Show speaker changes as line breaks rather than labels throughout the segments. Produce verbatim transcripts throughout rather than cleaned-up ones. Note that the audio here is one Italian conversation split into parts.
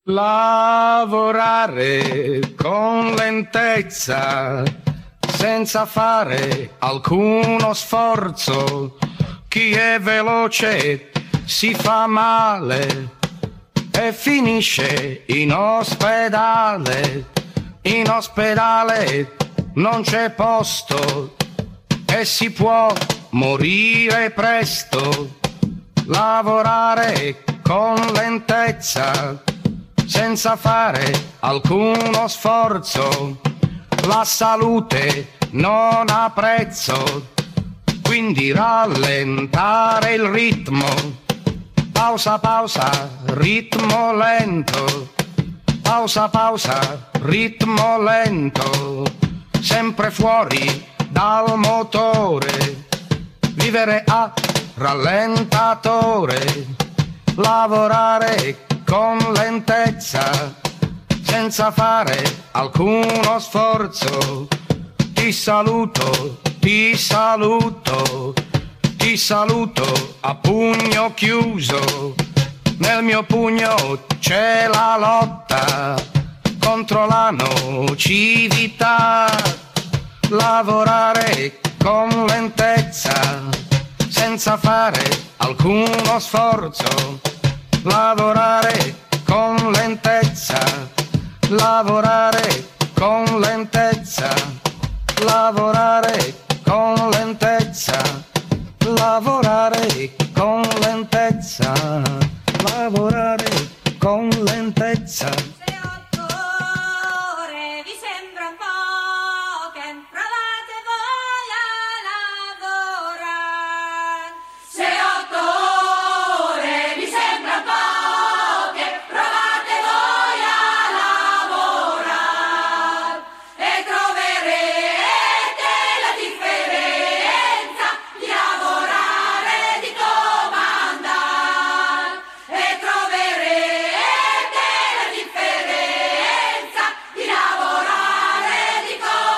Lavorare con lentezza, senza fare alcuno sforzo. Chi è veloce si fa male e finisce in ospedale. In ospedale non c'è posto e si può morire presto. Lavorare con lentezza, senza fare alcuno sforzo. La salute non ha prezzo, quindi rallentare il ritmo. Pausa, pausa, ritmo lento. Pausa, pausa, ritmo lento. Sempre fuori dal motore. Vivere a rallentatore. Lavorare con lentezza, senza fare alcuno sforzo. Ti saluto, ti saluto, ti saluto a pugno chiuso. Nel mio pugno c'è la lotta contro la nocività. Lavorare con lentezza, senza fare alcuno sforzo. Lavorare con lentezza, lavorare con lentezza, lavorare con lentezza, lavorare con lentezza, lavorare con lentezza.
Se otto ore vi sembran poche, provate voi a lavorare. Se otto ore vi sembran poche, provate voi a lavorare e troverete la differenza di lavorare e di comandare. E troverete la differenza di lavorare e di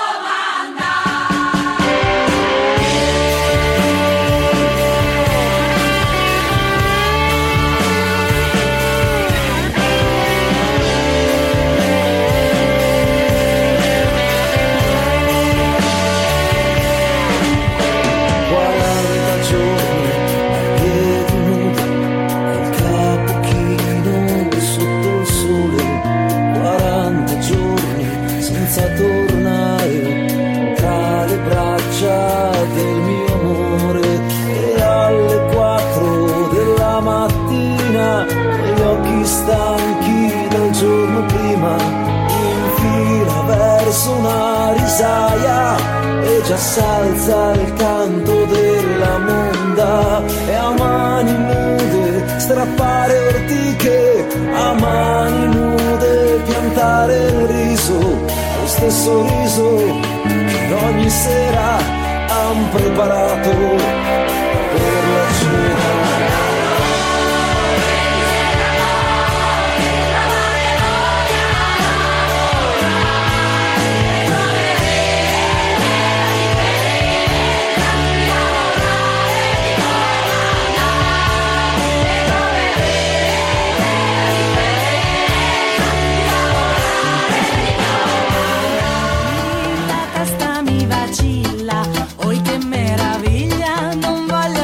quaranta giorni a piedi nudi, il capo chino sotto il sole. Quaranta giorni senza tornare tra le braccia del mio amore. E alle quattro della mattina, gli occhi stanchi dal giorno prima, in fila verso una risaia, e già s'alza il canto della monda. E a mani nude strappare ortiche, a mani nude piantare il riso, lo stesso riso che ogni sera han preparato per la cena.
La testa mi vacilla, oi che meraviglia, non voglio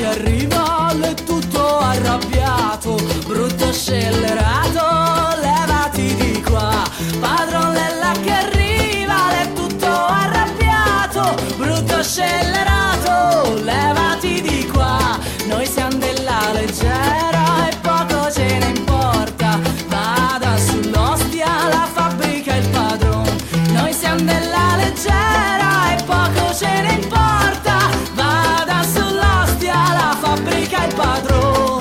arriva, l'è tutto arrabbiato, brutto scellerato, levati di qua. Padron Lella che arriva, l'è tutto arrabbiato, brutto scellerato, levati di qua. Noi siamo della leggera e poco ce ne importa, vada sull'ostia, la fabbrica il padron. Noi siamo della leggera e poco ce ne importa, vada sull'ostia, la fabbrica il padron.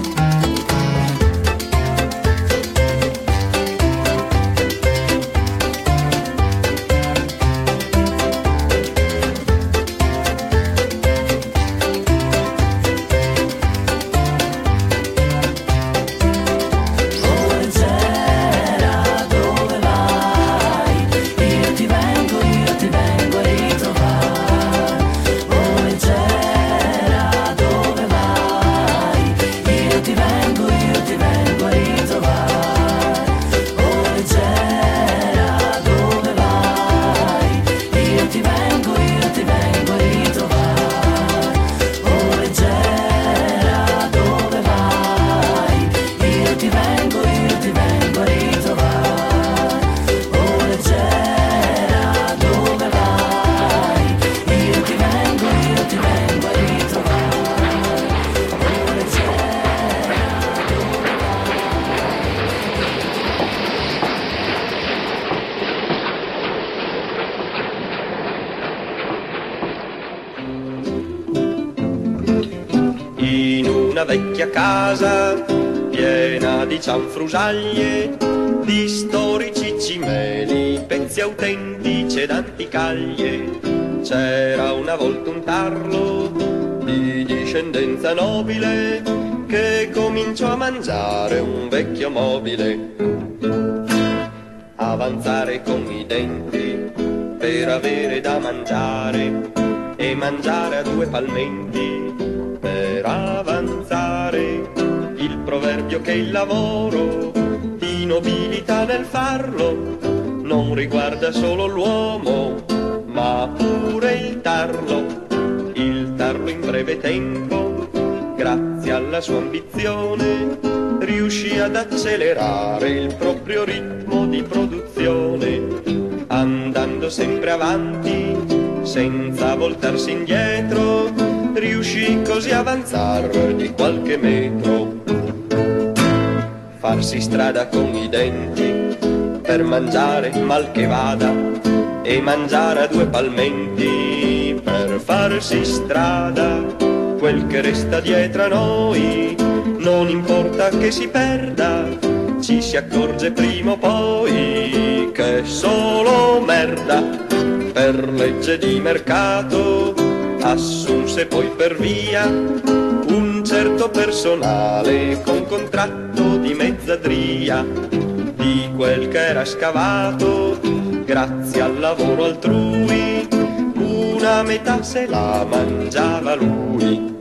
Vecchia casa piena di cianfrusaglie, di storici cimeli, pezzi autentici ed anticaglie. C'era una volta un tarlo di discendenza nobile che cominciò a mangiare un vecchio mobile, avanzare con i denti per avere da mangiare e mangiare a due palmenti per avanzare. Il proverbio che il lavoro di nobilità nel farlo non riguarda solo l'uomo ma pure il tarlo. Il tarlo in breve tempo, grazie alla sua ambizione, riuscì ad accelerare il proprio ritmo di produzione, andando sempre avanti senza voltarsi indietro, riuscì così a avanzare di qualche metro. Farsi strada con i denti per mangiare mal che vada e mangiare a due palmenti per farsi strada. Quel che resta dietro a noi non importa che si perda, ci si accorge prima o poi che è solo merda. Per legge di mercato assunse poi per via un certo personale con contratto di mezzadria di quel che era scavato grazie al lavoro altrui, una metà se la mangiava lui.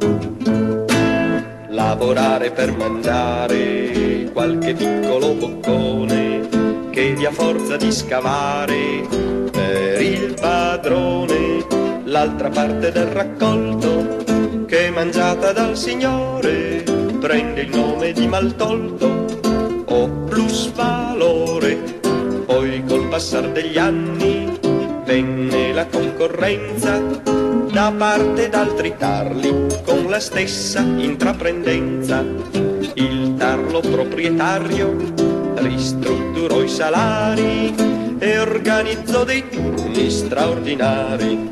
Lavorare per mangiare qualche piccolo boccone che dia forza di scavare per il padrone l'altra parte del raccolto che mangiata dal Signore prende il nome di maltolto o plusvalore. Poi col passar degli anni venne la concorrenza da parte d'altri tarli con la stessa intraprendenza. Il tarlo proprietario ristrutturò i salari e organizzò dei turni straordinari.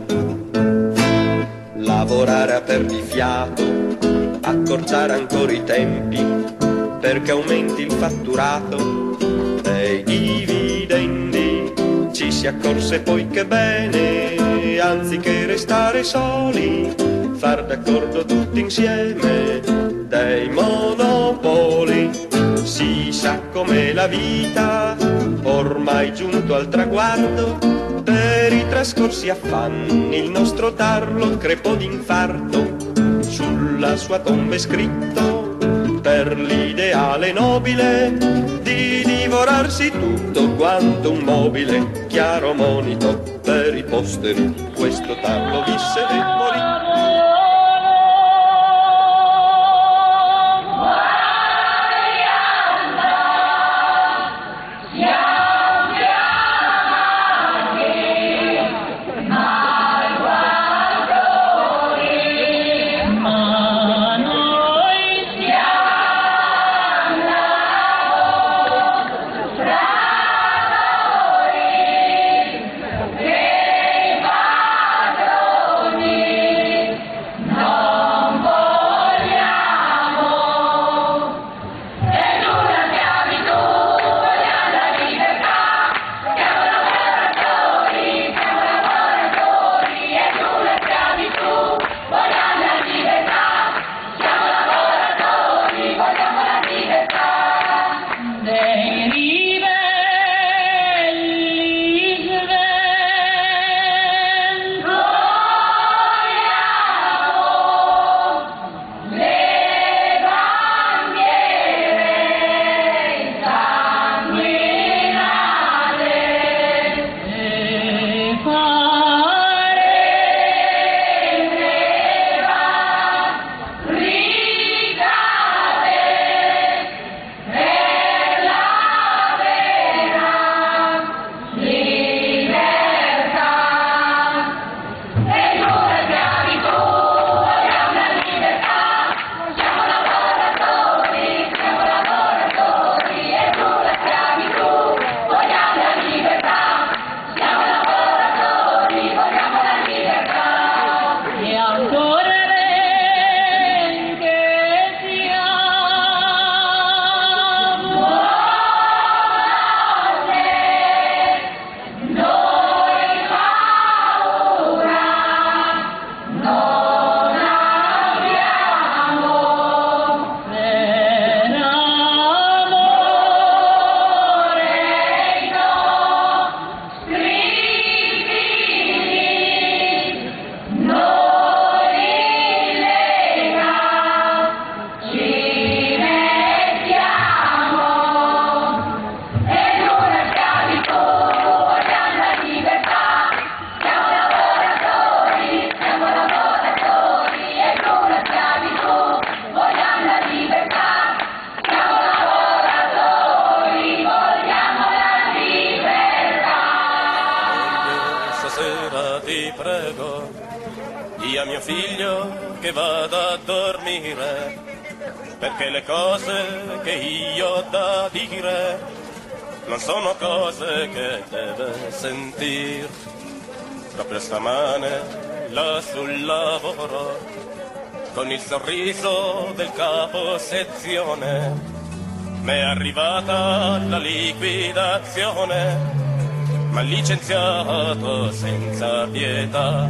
Lavorare a perdifiato, accorciare ancora i tempi perché aumenti il fatturato dei dividendi. Ci si accorse poi che bene, anziché restare soli, far d'accordo tutti insieme dei monopoli. Si sa com'è la vita, ormai giunto al traguardo, per i trascorsi affanni il nostro tarlo crepò d'infarto. Sulla sua tomba è scritto, per l'ideale nobile, di divorarsi tutto quanto un mobile. Chiaro monito per i posteri, questo tarlo visse e morì.
stasera ti prego, di a mio figlio che vada a dormire, perché le cose che io ho da dire non sono cose che deve sentir. Proprio stamane là sul lavoro, con il sorriso del capo sezione, m'è arrivata la liquidazione, m'ha licenziato senza pietà.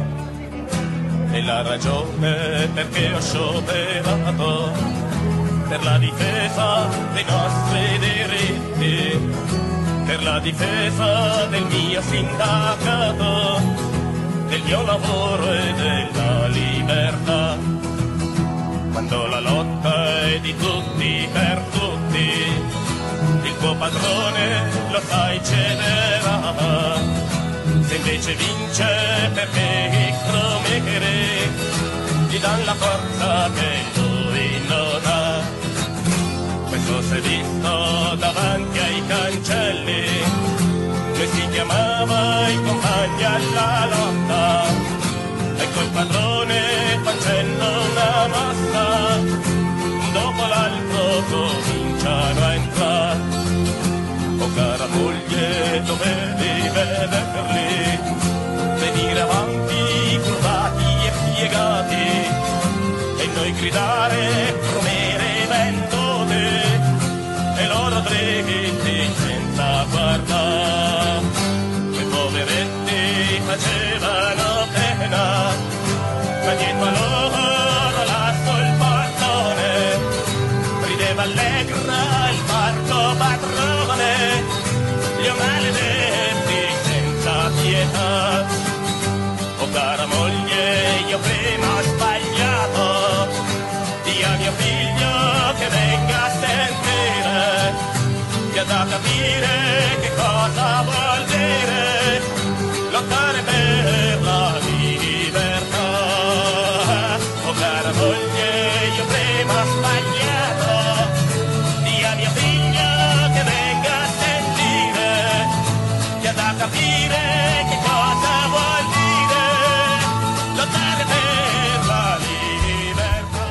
E la ragione perché ho scioperato, per la difesa dei nostri diritti, per la difesa del mio sindacato, del mio lavoro e della libertà. Quando la lotta è di tutti per tutti, il tuo padrone lo sai cederà. Se invece vince perché i cromeri gli dan la forza che lui non ha. Questo si è visto davanti ai cancelli, che si chiamava i compagni alla lotta, e col padrone facendo una massa, dopo l'altro cominciano a entrare. Oh cara moglie, dovevi vederli venire avanti curvati e piegati, e noi gridare promere vendute e loro dritti senza guardare. Quei poveretti facevano pena, ma dietro a loro lasso il portone rideva allegra il parco padrone, li ho maledetti senza pietà. Oh cara moglie, io prima ho sbagliato, di a mio figlio che venga a sentire, ti ha da capire che cosa vuol dire lottare per la libertà. Oh cara moglie, io prima ho sbagliato, di a mio figlio che venga a sentire, ti ha da capire che cosa vuol dire lottare per la libertà.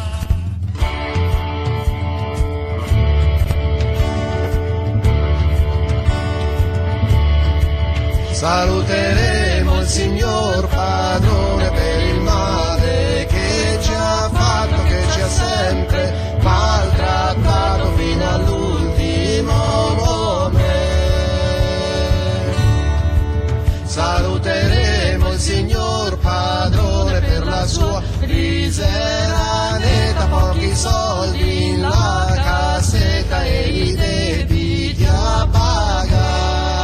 Saluteremo il signor padrone per il male che ci ha fatto, che ci ha sempre maltrattato fino all'ultimo momento. Saluteremo il signor padrone per la sua misera netta, pochi soldi in la cassetta e i debiti a pagare.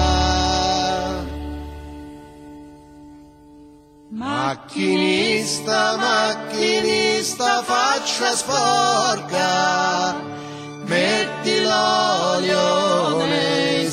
Macchinista, macchinista, faccia sporca, metti l'olio nei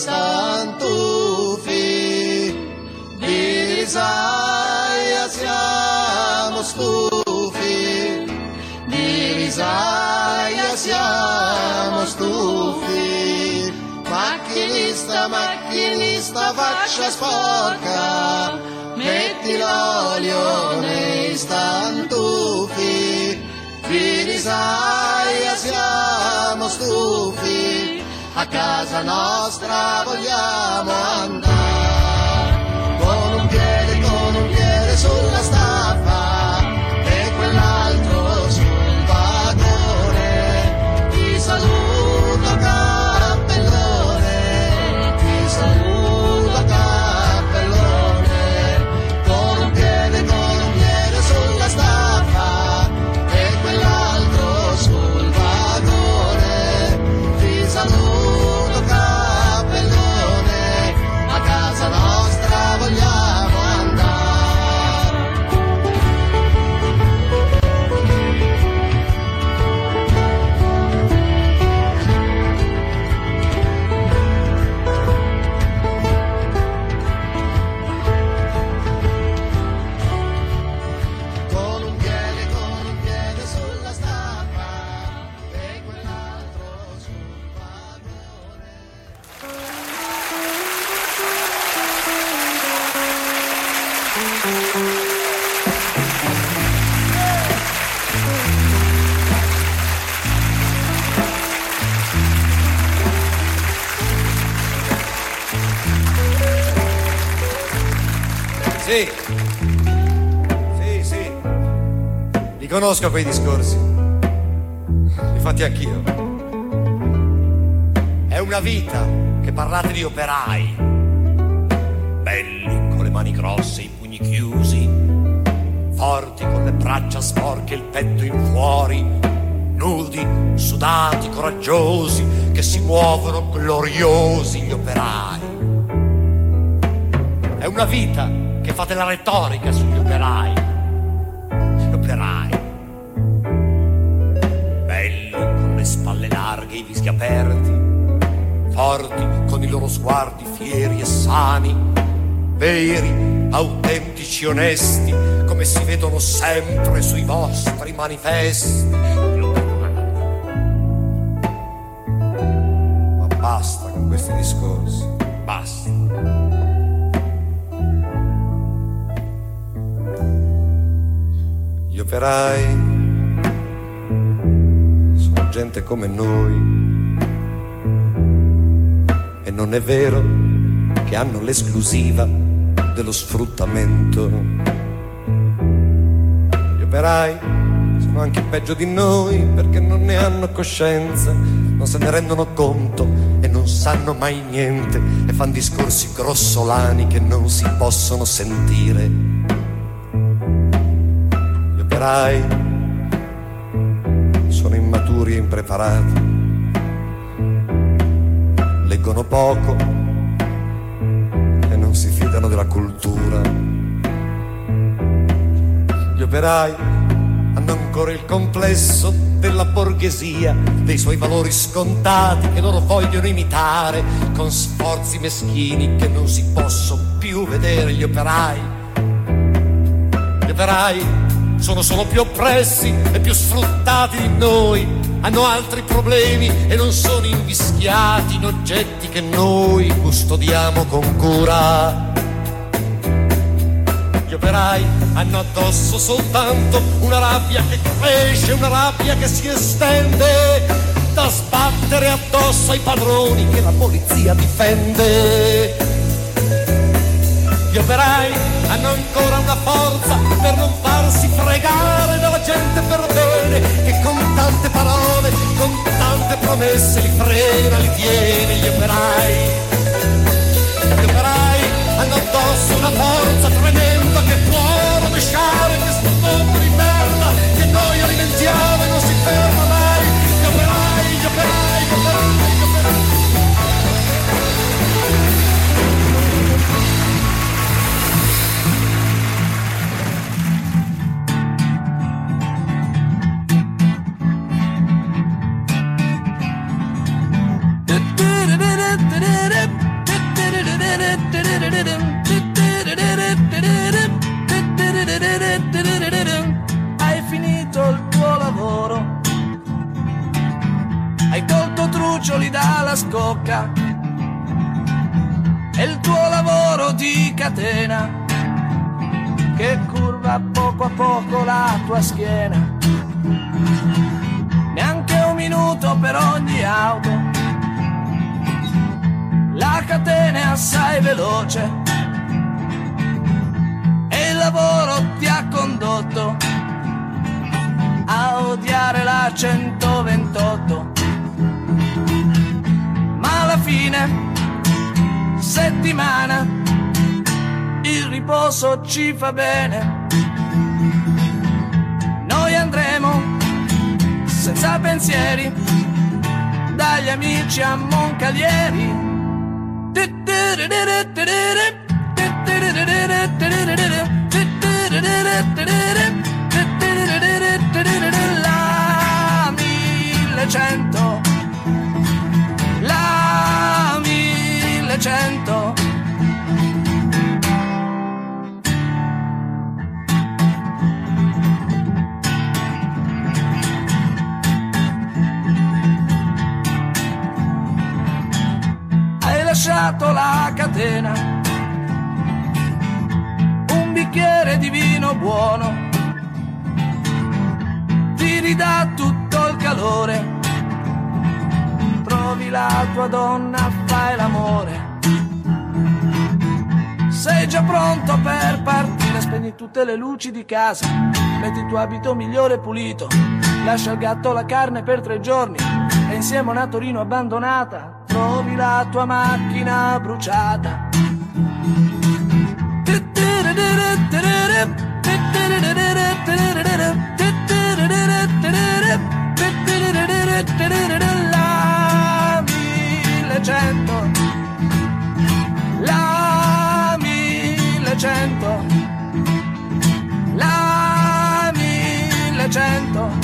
stantufi, di risaia siamo stufi, di risaia siamo stufi. Macchinista, macchinista, faccia sporca, metti l'olio nei stantufi, di risaia siamo stufi, a casa nostra vogliamo andare, con un piede, con un piede sulla staffa e quell'altro sul vagone. Ti saluto cappellone, ti saluto cappellone, con un piede, con un piede sulla staffa e quell'altro sul vagone. Ti saluto cappellone, a casa
Sì, sì, sì, li conosco quei discorsi, li fatti anch'io. È una vita che parlate di operai, belli con le mani grosse, i pugni chiusi, forti con le braccia sporche, il petto in fuori, nudi, sudati, coraggiosi, che si muovono gloriosi gli operai. È una vita che fate la retorica sugli operai, gli operai, belli con le spalle larghe, i visti aperti, forti con i loro sguardi fieri e sani, veri, autentici, onesti, come si vedono sempre sui vostri manifesti. Ma basta con questi discorsi, basta. Gli operai sono gente come noi e non è vero che hanno l'esclusiva dello sfruttamento. Gli operai sono anche peggio di noi perché non ne hanno coscienza, non se ne rendono conto e non sanno mai niente e fanno discorsi grossolani che non si possono sentire. Gli operai sono immaturi e impreparati, leggono poco e non si fidano della cultura. Gli operai hanno ancora il complesso della borghesia, dei suoi valori scontati che loro vogliono imitare con sforzi meschini che non si possono più vedere. Gli operai, gli operai sono solo più oppressi e più sfruttati di noi, hanno altri problemi e non sono invischiati in oggetti che noi custodiamo con cura. Gli operai hanno addosso soltanto una rabbia che cresce, una rabbia che si estende, da sbattere addosso ai padroni che la polizia difende. Gli operai hanno ancora una forza per non farsi fregare dalla gente per bene, che con tante parole, con tante promesse li frena, li tiene. Gli operai, gli operai hanno addosso una forza tremenda che può rovesciare questo mondo di merda che noi alimentiamo e non si ferma mai. Gli operai, gli operai, gli operai, gli operai.
Hai finito il tuo lavoro, hai tolto truccioli dalla scocca e il tuo lavoro di catena che curva poco a poco la tua schiena. Neanche un minuto per ogni auto, la catena è assai veloce e il lavoro ti ha condotto a odiare la centoventotto. Ma alla fine settimana il riposo ci fa bene. Noi andremo senza pensieri dagli amici a Moncalieri. La millecento, la millecento. Hai lasciato la catena, un bicchiere di vino buono ti ridà tutto il calore. Trovi la tua donna, fai l'amore. Sei già pronto per partire, spegni tutte le luci di casa, metti il tuo abito migliore pulito, lascia al gatto la carne per tre giorni e insieme a una Torino abbandonata trovi la tua macchina bruciata. La millecento, la millecento, la millecento.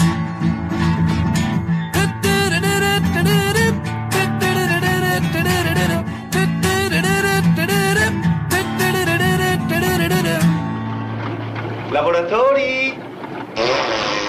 Lavoratori!